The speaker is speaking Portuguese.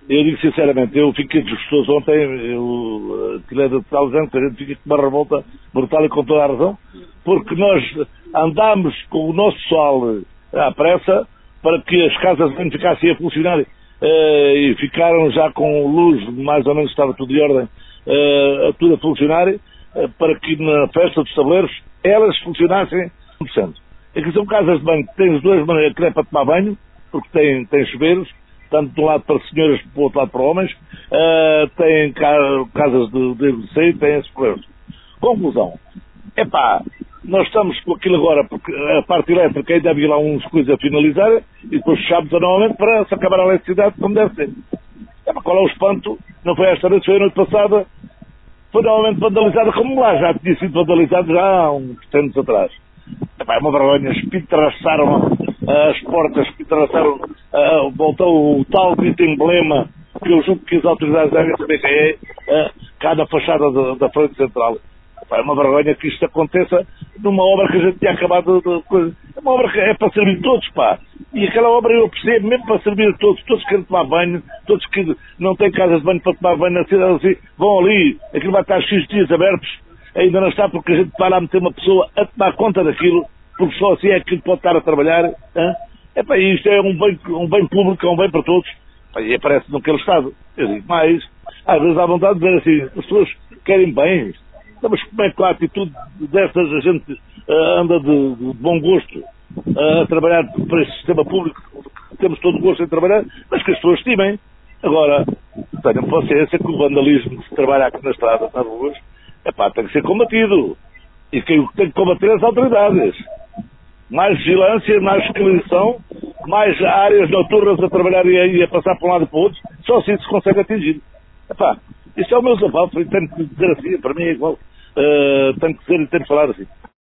Eu digo sinceramente, eu fiquei desgostoso ontem, aquilo é de tal gente, a gente fica com uma revolta brutal e com toda a razão, porque nós andámos com o nosso pessoal à pressa para que as casas de banho ficassem a funcionar e ficaram já com luz, mais ou menos estava tudo de ordem, tudo a funcionar, para que na festa dos tabuleiros elas funcionassem 100%. Aqui são casas de banho que têm as duas maneiras, que é para tomar banho, porque têm chuveiros, tanto de um lado para senhoras como do outro lado para homens, têm casas de sair, têm esses problemas. Conclusão. Nós estamos com aquilo agora, porque a parte elétrica ainda havia lá uns coisas a finalizar, e depois fechamos novamente para se acabar a eletricidade como deve ser. Qual é o espanto? Não foi esta vez, foi a noite passada, foi novamente vandalizada, como lá já tinha sido vandalizado já há uns anos atrás. É uma vergonha, espitraçaram as portas, espitraçaram, voltou o tal dito emblema, que eu julgo que as autoridades devem saber quem é, cá na fachada da Frente Central. É uma vergonha que isto aconteça numa obra que a gente tinha acabado de coisa. É uma obra que é para servir todos, pá. E aquela obra eu percebo, mesmo para servir a todos, todos que querem tomar banho, todos que não têm casas de banho para tomar banho na cidade, assim, vão ali, aquilo vai estar X dias abertos, ainda não está porque a gente vai lá meter uma pessoa a tomar conta daquilo, porque só assim é que pode estar a trabalhar. Isto é um bem público, é um bem para todos. E aparece naquele estado. Eu digo, mas às vezes há vontade de dizer assim, as pessoas querem bens. Mas como é que a atitude destas a gente anda de bom gosto a trabalhar para este sistema público, temos todo o gosto em trabalhar, mas que as pessoas estimem. Agora, tenham paciência que o vandalismo que se trabalha aqui na estrada, nas ruas, tem que ser combatido. E quem tem que combater as autoridades. Mais vigilância, mais fiscalização, mais áreas noturnas a trabalhar e a passar para um lado e para o outro, só assim se consegue atingir. Isso é o meu desabafo, e tenho que dizer assim, para mim é igual. Tenho que dizer e tenho que falar assim.